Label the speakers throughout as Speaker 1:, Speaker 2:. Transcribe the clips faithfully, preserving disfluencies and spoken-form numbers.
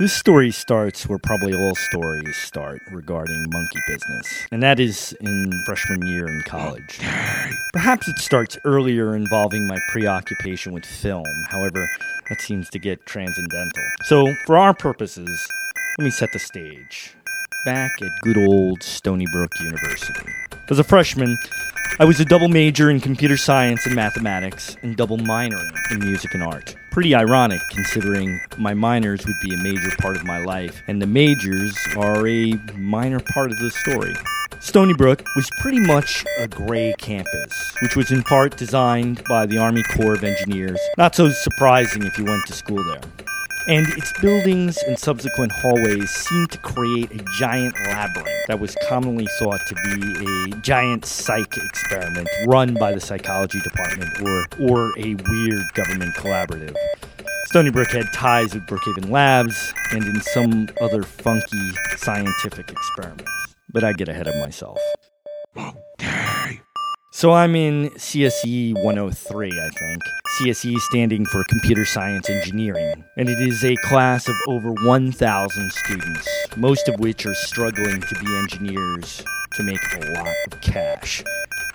Speaker 1: This story starts where probably all stories start regarding monkey business, and that is in freshman year in college. Perhaps it starts earlier involving my preoccupation with film, however, that seems to get transcendental. So, for our purposes, let me set the stage. Back at good old Stony Brook University. As a freshman, I was a double major in computer science and mathematics and double minoring in music and art. Pretty ironic considering my minors would be a major part of my life and the majors are a minor part of the story. Stony Brook was pretty much a gray campus, which was in part designed by the Army Corps of Engineers. Not so surprising if you went to school there. And its buildings and subsequent hallways seemed to create a giant labyrinth that was commonly thought to be a giant psych experiment run by the psychology department or, or a weird government collaborative. Stony Brook had ties with Brookhaven Labs and in some other funky scientific experiments. But I get ahead of myself. Okay. So I'm in C S E one oh three, I think. C S E standing for Computer Science Engineering, and it is a class of over one thousand students, most of which are struggling to be engineers to make a lot of cash.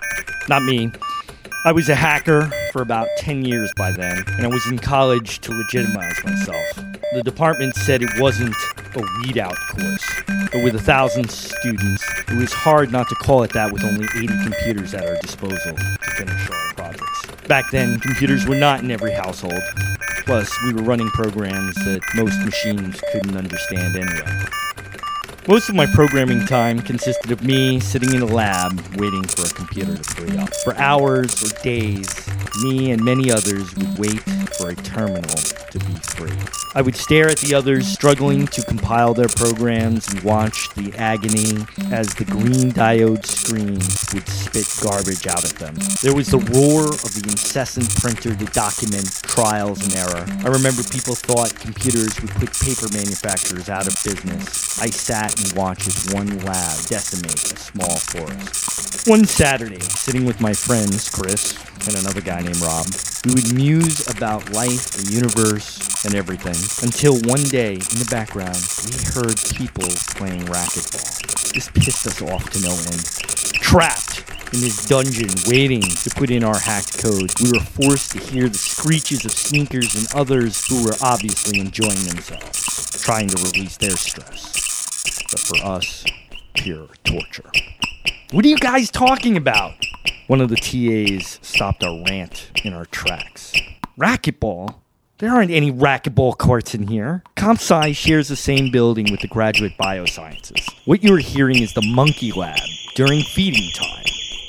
Speaker 1: Not me. I was a hacker for about ten years by then, and I was in college to legitimize myself. The department said it wasn't a weed out course, but with a thousand students, it was hard not to call it that with only eighty computers at our disposal to finish our projects. Back then, computers were not in every household. Plus, we were running programs that most machines couldn't understand anyway. Most of my programming time consisted of me sitting in a lab waiting for a computer to free up. For hours or days, me and many others would wait for a terminal to be free. I would stare at the others struggling to compile their programs and watch the agony as the green diode screen would spit garbage out at them. There was the roar of the incessant printer to document trials and error. I remember people thought computers would put paper manufacturers out of business. I sat and watched as one lab decimate a small forest. One Saturday, sitting with my friends, Chris, and another guy named Rob, we would muse about life, the universe, and everything, until one day, in the background, we heard people playing racquetball. This pissed us off to no end. Trapped in this dungeon, waiting to put in our hacked code, we were forced to hear the screeches of sneakers and others who were obviously enjoying themselves, trying to release their stress. But for us, pure torture. What are you guys talking about? One of the T As stopped our rant in our tracks. Racquetball? There aren't any racquetball courts in here. CompSci shares the same building with the Graduate Biosciences. What you're hearing is the monkey lab during feeding time.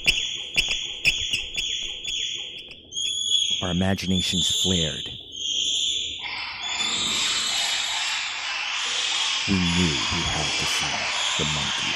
Speaker 1: Our imaginations flared. We knew we had to see the monkeys.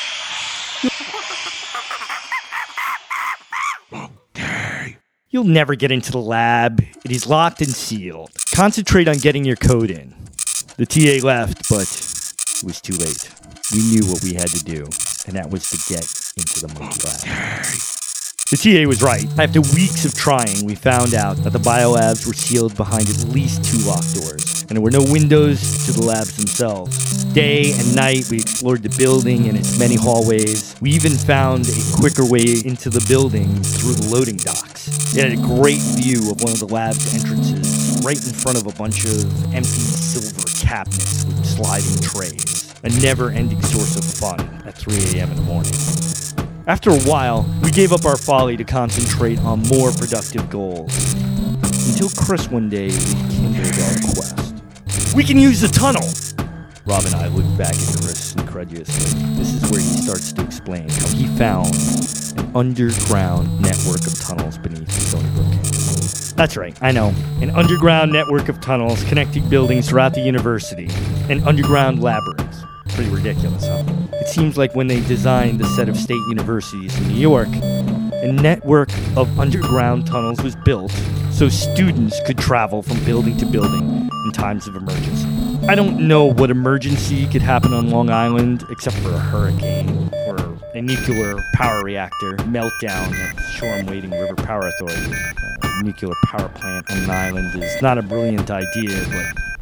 Speaker 1: You'll never get into the lab. It is locked and sealed. Concentrate on getting your code in. The T A left, but it was too late. We knew what we had to do, and that was to get into the monkey lab. The T A was right. After weeks of trying, we found out that the biolabs were sealed behind at least two locked doors, and there were no windows to the labs themselves. Day and night, we explored the building and its many hallways. We even found a quicker way into the building through the loading docks. It had a great view of one of the lab's entrances, right in front of a bunch of empty silver cabinets with sliding trays. A never-ending source of fun at three a.m. in the morning. After a while, we gave up our folly to concentrate on more productive goals. Until Chris one day rekindled our quest. We can use the tunnel! Rob and I looked back at Chris incredulously. This is where he starts to explain how he found an underground network of tunnels beneath Stony Brook campus. That's right, I know. An underground network of tunnels connecting buildings throughout the university. An underground labyrinth. Pretty ridiculous, huh? It seems like when they designed the set of state universities in New York, a network of underground tunnels was built so students could travel from building to building in times of emergency. I don't know what emergency could happen on Long Island except for a hurricane or a nuclear power reactor meltdown at Shoreham-Wading River Power Authority. A nuclear power plant on an island is not a brilliant idea, but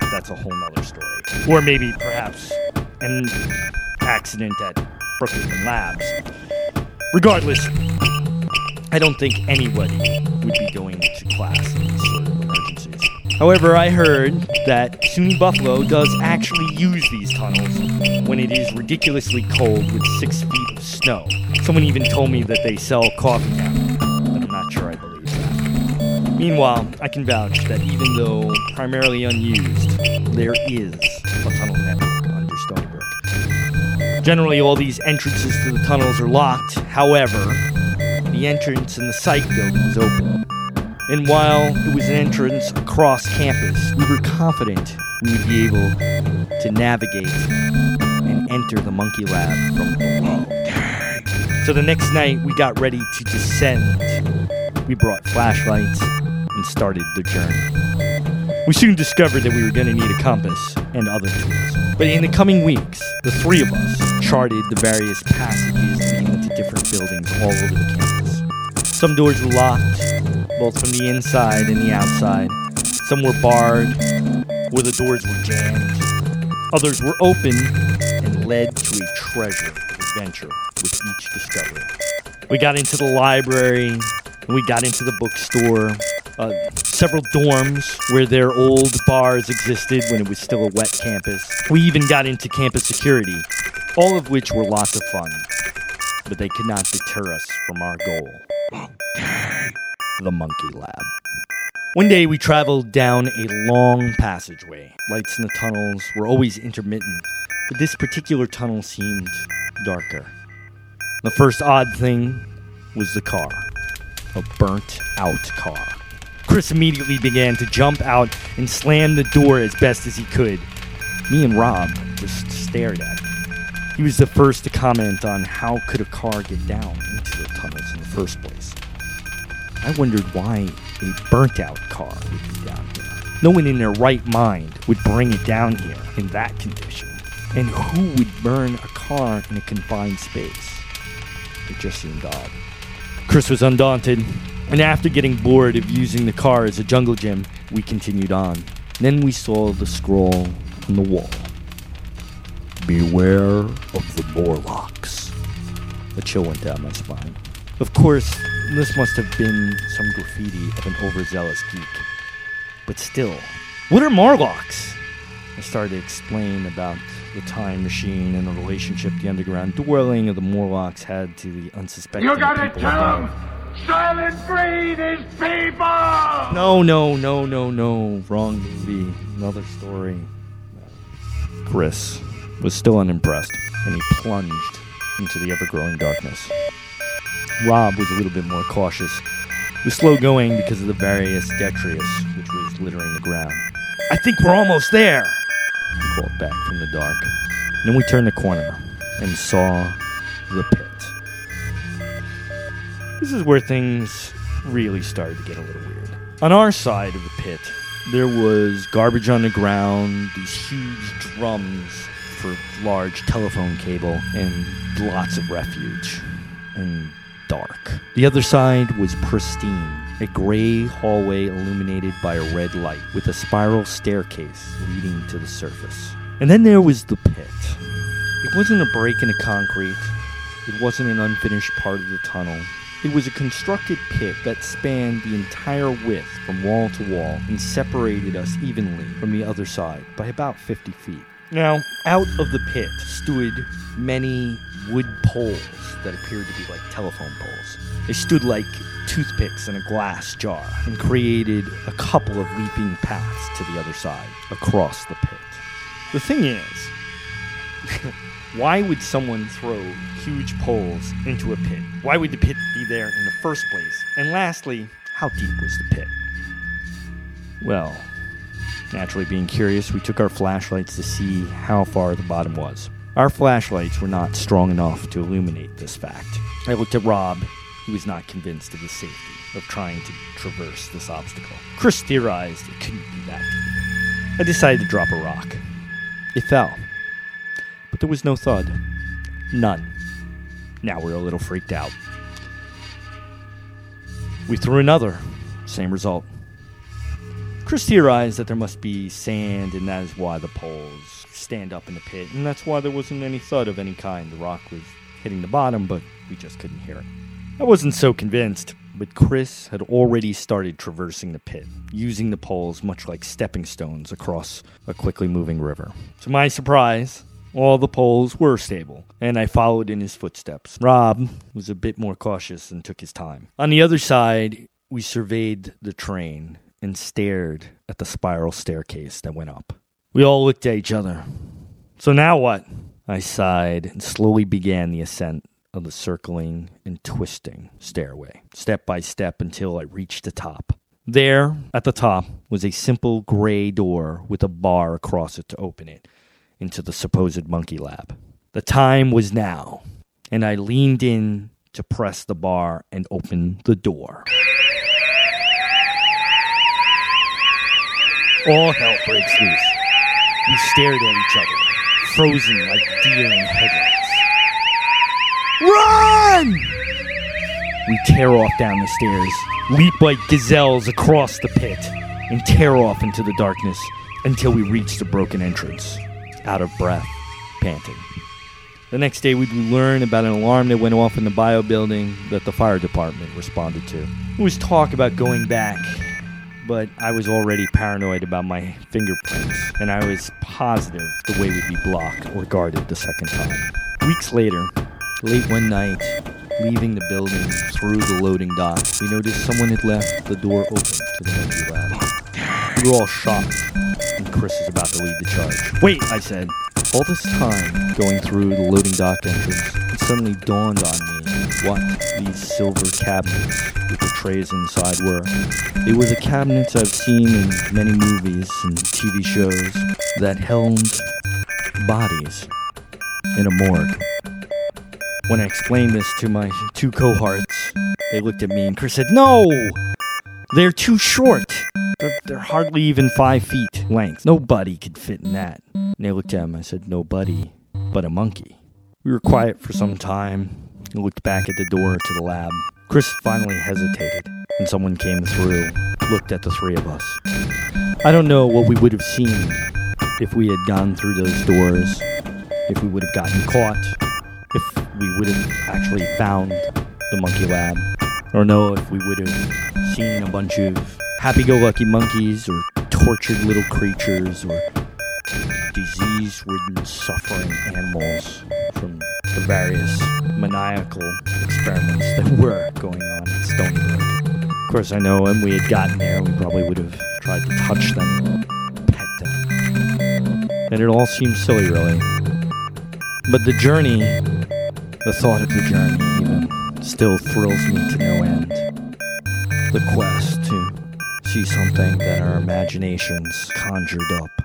Speaker 1: that's a whole nother story. Or maybe, perhaps, an accident at Brooklyn Labs. Regardless, I don't think anybody would be going to class in these sort of emergencies. However, I heard that SUNY Buffalo does actually use these tunnels when it is ridiculously cold with six feet of snow. Someone even told me that they sell coffee now, but I'm not sure I believe that. Meanwhile, I can vouch that even though primarily unused, there is a tunnel network under Stony Brook. Generally, all these entrances to the tunnels are locked. However, the entrance in the psych building was open. And while it was an entrance across campus, we were confident we would be able to navigate and enter the monkey lab from below. So the next night, we got ready to descend. We brought flashlights and started the journey. We soon discovered that we were going to need a compass and other tools. But in the coming weeks, the three of us charted the various passages leading into different buildings all over the campus. Some doors were locked, both from the inside and the outside. Some were barred, or the doors were jammed. Others were open and led to a treasure of adventure with each discovery. We got into the library, and we got into the bookstore, uh, several dorms where their old bars existed when it was still a wet campus. We even got into campus security, all of which were lots of fun, but they could not deter us from our goal. The monkey lab. One day we traveled down a long passageway. Lights in the tunnels were always intermittent, but this particular tunnel seemed darker. The first odd thing was the car. A burnt-out car. Chris immediately began to jump out and slam the door as best as he could. Me and Rob just stared at him. He was the first to comment on how could a car get down into the tunnels in the first place. I wondered why a burnt-out car would be down here. No one in their right mind would bring it down here in that condition. And who would burn a car in a confined space? It just seemed odd. Chris was undaunted, and after getting bored of using the car as a jungle gym, we continued on. Then we saw the scroll on the wall. Beware of the Morlocks. A chill went down my spine. Of course, this must have been some graffiti of an overzealous geek. But still, what are Morlocks? I started to explain about the time machine and the relationship the underground dwelling of the Morlocks had to the unsuspecting
Speaker 2: You gotta
Speaker 1: people
Speaker 2: tell
Speaker 1: above.
Speaker 2: them! Silent breed is people!
Speaker 1: No, no, no, no, no. Wrong movie. Another story. Chris was still unimpressed, and he plunged into the ever-growing darkness. Rob was a little bit more cautious. It was slow going because of the various detritus which was littering the ground. I think we're almost there, he called back from the dark. And then we turned the corner and saw the pit. This is where things really started to get a little weird. On our side of the pit, there was garbage on the ground, these huge drums for large telephone cable, and lots of refuge. And dark. The other side was pristine, a gray hallway illuminated by a red light with a spiral staircase leading to the surface. And then there was the pit. It wasn't a break in the concrete. It wasn't an unfinished part of the tunnel. It was a constructed pit that spanned the entire width from wall to wall and separated us evenly from the other side by about fifty feet. Now, out of the pit stood many wood poles that appeared to be like telephone poles. They stood like toothpicks in a glass jar and created a couple of leaping paths to the other side, across the pit. The thing is, why would someone throw huge poles into a pit? Why would the pit be there in the first place? And lastly, how deep was the pit? Well, naturally being curious, we took our flashlights to see how far the bottom was. Our flashlights were not strong enough to illuminate this fact. I looked at Rob. He was not convinced of the safety of trying to traverse this obstacle. Chris theorized it couldn't be that deep. I decided to drop a rock. It fell. But there was no thud. None. Now we're a little freaked out. We threw another. Same result. Chris theorized that there must be sand, and that is why the poles stand up in the pit, and that's why there wasn't any thud of any kind. The rock was hitting the bottom, but we just couldn't hear it. I wasn't so convinced, but Chris had already started traversing the pit, using the poles much like stepping stones across a quickly moving river. To my surprise, all the poles were stable, and I followed in his footsteps. Rob was a bit more cautious and took his time. On the other side, we surveyed the train and stared at the spiral staircase that went up. We all looked at each other. So now what? I sighed and slowly began the ascent of the circling and twisting stairway, step by step until I reached the top. There, at the top, was a simple gray door with a bar across it to open it into the supposed monkey lab. The time was now, and I leaned in to press the bar and open the door. All hell breaks loose. We stared at each other, frozen like deer in headlights. Run! We tear off down the stairs, leap like gazelles across the pit, and tear off into the darkness until we reach the broken entrance, out of breath, panting. The next day, we'd learn about an alarm that went off in the bio building that the fire department responded to. There was talk about going back, but I was already paranoid about my fingerprints, and I was positive the way would be blocked or guarded the second time. Weeks later, late one night, leaving the building through the loading dock, we noticed someone had left the door open to the monkey lab. We were all shocked, and Chris was about to lead the charge. Wait, I said. All this time, going through the loading dock entrance, it suddenly dawned on me what these silver cabinets with the trays inside were. They were the cabinets I've seen in many movies and T V shows that held bodies in a morgue. When I explained this to my two cohorts, they looked at me and Chris said, "No! They're too short. They're, they're hardly even five feet length. Nobody could fit in that." And they looked at him. I said, "Nobody but a monkey." We were quiet for some time and looked back at the door to the lab. Chris finally hesitated, and someone came through, looked at the three of us. I don't know what we would have seen if we had gone through those doors, if we would have gotten caught, if we would have actually found the monkey lab, or know if we would have seen a bunch of happy-go-lucky monkeys or tortured little creatures or disease-ridden, suffering animals from the various maniacal experiments that were going on at Stony Brook. Of course, I know when we had gotten there, we probably would have tried to touch them, pet them. And it all seemed silly, really. But the journey, the thought of the journey even, still thrills me to no end. The quest to see something that our imaginations conjured up